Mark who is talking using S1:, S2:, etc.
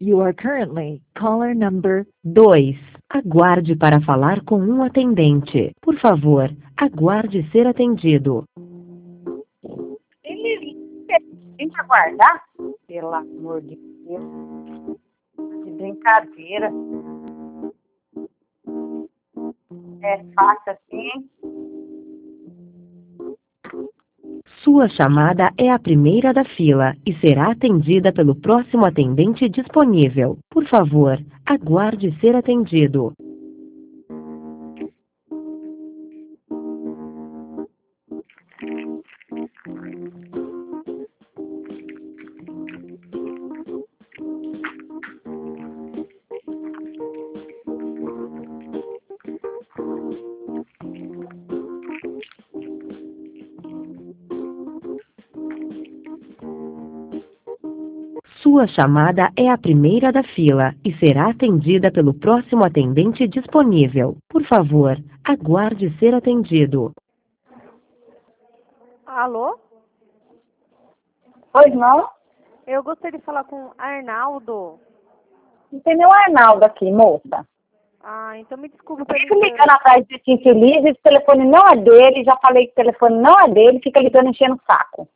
S1: You are currently caller number
S2: 2. Aguarde para falar com um atendente. Por favor, aguarde ser atendido.
S3: Ele tem que aguardar? Pelo amor de Deus. De brincadeira. É fácil assim, hein?
S2: Sua chamada é a primeira da fila e será atendida pelo próximo atendente disponível. Por favor, aguarde ser atendido. Sua chamada é a primeira da fila e será atendida pelo próximo atendente disponível. Por favor, aguarde ser atendido.
S4: Alô?
S3: Pois não?
S4: Eu gostaria de falar com Arnaldo.
S3: Não tem nenhum Arnaldo aqui, moça.
S4: Ah, então me desculpe
S3: Fica ligando atrás desse infeliz, esse telefone não é dele, já falei que o telefone não é dele, fica ligando enchendo o saco.